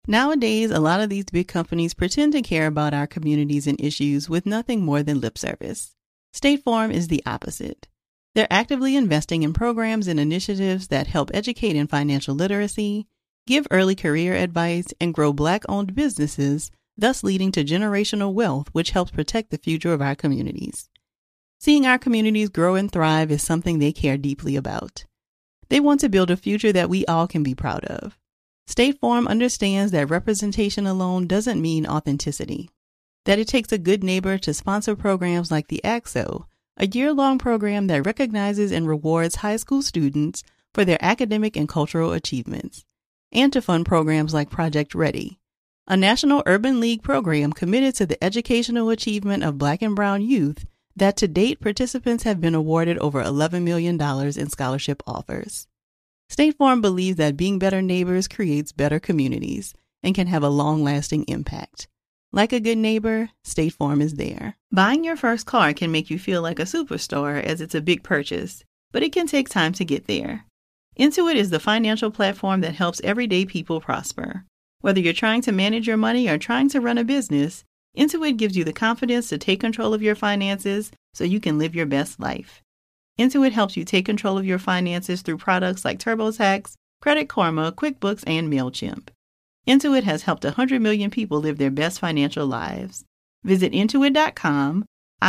Nowadays, a lot of these big companies pretend to care about our communities and issues with nothing more than lip service. State Farm is the opposite. They're actively investing in programs and initiatives that help educate in financial literacy, give early career advice, and grow Black-owned businesses, thus leading to generational wealth, which helps protect the future of our communities. Seeing our communities grow and thrive is something they care deeply about. They want to build a future that we all can be proud of. State Farm understands that representation alone doesn't mean authenticity, that it takes a good neighbor to sponsor programs like the ACT-SO, a year-long program that recognizes and rewards high school students for their academic and cultural achievements, and to fund programs like Project Ready, a National Urban League program committed to the educational achievement of Black and Brown youth that to date participants have been awarded over $11 million in scholarship offers. State Farm believes that being better neighbors creates better communities and can have a long-lasting impact. Like a good neighbor, State Farm is there. Buying your first car can make you feel like a superstar as it's a big purchase, but it can take time to get there. Intuit is the financial platform that helps everyday people prosper. Whether you're trying to manage your money or trying to run a business, Intuit gives you the confidence to take control of your finances so you can live your best life. Intuit helps you take control of your finances through products like TurboTax, Credit Karma, QuickBooks, and MailChimp. Intuit has helped 100 million people live their best financial lives. Visit Intuit.com,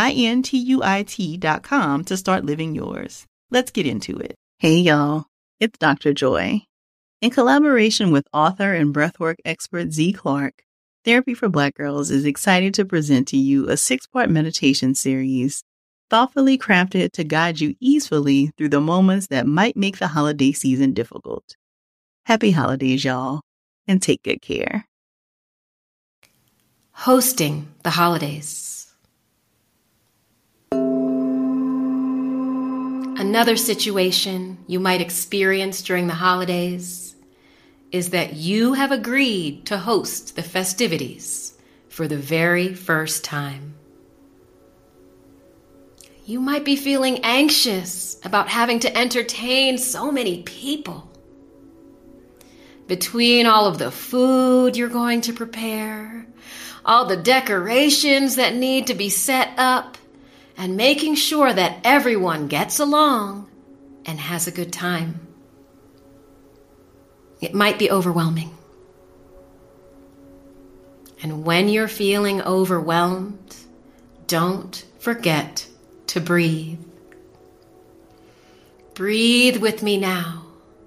Intuit.com to start living yours. Let's get into it. Hey y'all, it's Dr. Joy. In collaboration with author and breathwork expert Z Clark, Therapy for Black Girls is excited to present to you a 6-part meditation series thoughtfully crafted to guide you easily through the moments that might make the holiday season difficult. Happy holidays, y'all, and take good care. Hosting the holidays. Another situation you might experience during the holidays is that you have agreed to host the festivities for the very first time. You might be feeling anxious about having to entertain so many people. Between all of the food you're going to prepare, all the decorations that need to be set up, and making sure that everyone gets along and has a good time. It might be overwhelming. And when you're feeling overwhelmed, don't forget to breathe. Breathe with me now.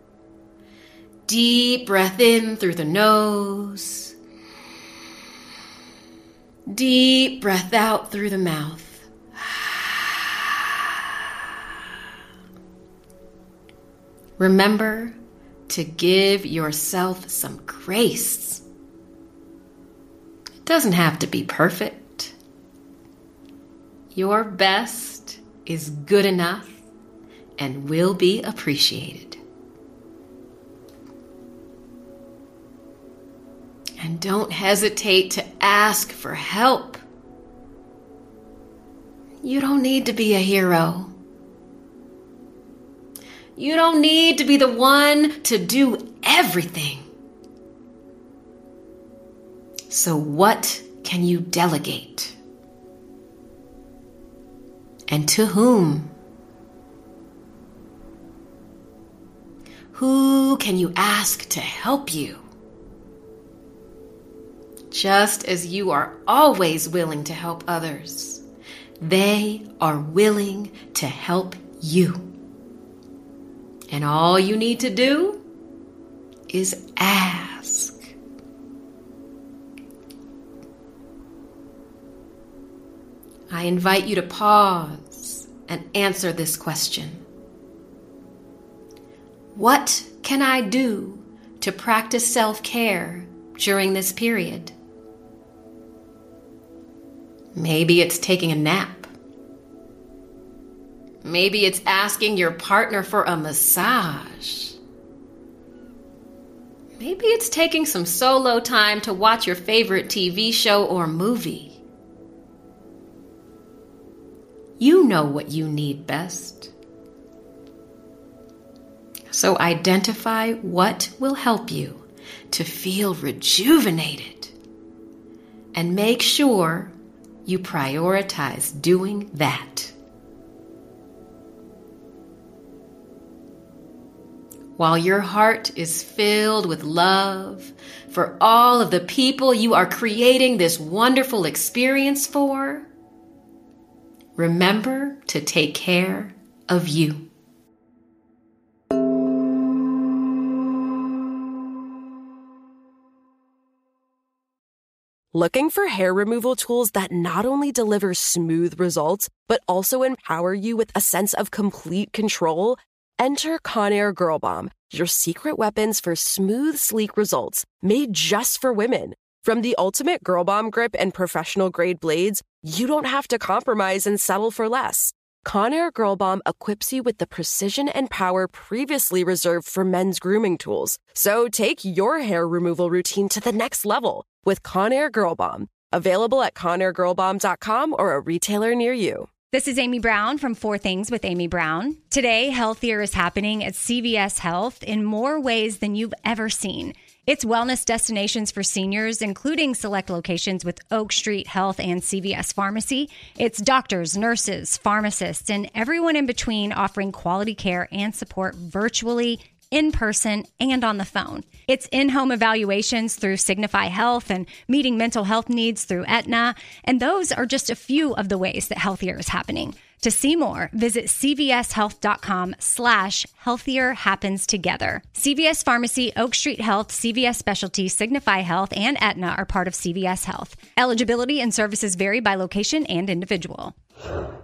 Deep breath in through the nose. Deep breath out through the mouth. Remember to give yourself some grace. It doesn't have to be perfect. Your best is good enough and will be appreciated. And don't hesitate to ask for help. You don't need to be a hero. You don't need to be the one to do everything. So what can you delegate? And to whom? Who can you ask to help you? Just as you are always willing to help others, they are willing to help you. And all you need to do is ask. I invite you to pause and answer this question. What can I do to practice self-care during this period? Maybe it's taking a nap. Maybe it's asking your partner for a massage. Maybe it's taking some solo time to watch your favorite TV show or movie. You know what you need best. So identify what will help you to feel rejuvenated. And make sure you prioritize doing that. While your heart is filled with love for all of the people you are creating this wonderful experience for, remember to take care of you. Looking for hair removal tools that not only deliver smooth results, but also empower you with a sense of complete control? Enter Conair Girl Bomb, your secret weapons for smooth, sleek results, made just for women. From the ultimate Girl Bomb grip and professional-grade blades, you don't have to compromise and settle for less. Conair Girl Bomb equips you with the precision and power previously reserved for men's grooming tools. So take your hair removal routine to the next level with Conair Girl Bomb. Available at ConairGirlBomb.com or a retailer near you. This is Amy Brown from 4 Things with Amy Brown. Today, Healthier is happening at CVS Health in more ways than you've ever seen. It's wellness destinations for seniors, including select locations with Oak Street Health and CVS Pharmacy. It's doctors, nurses, pharmacists, and everyone in between offering quality care and support virtually, in person, and on the phone. It's in-home evaluations through Signify Health and meeting mental health needs through Aetna. And those are just a few of the ways that Healthier is happening. To see more, visit cvshealth.com/healthier happens together. CVS Pharmacy, Oak Street Health, CVS Specialty, Signify Health, and Aetna are part of CVS Health. Eligibility and services vary by location and individual.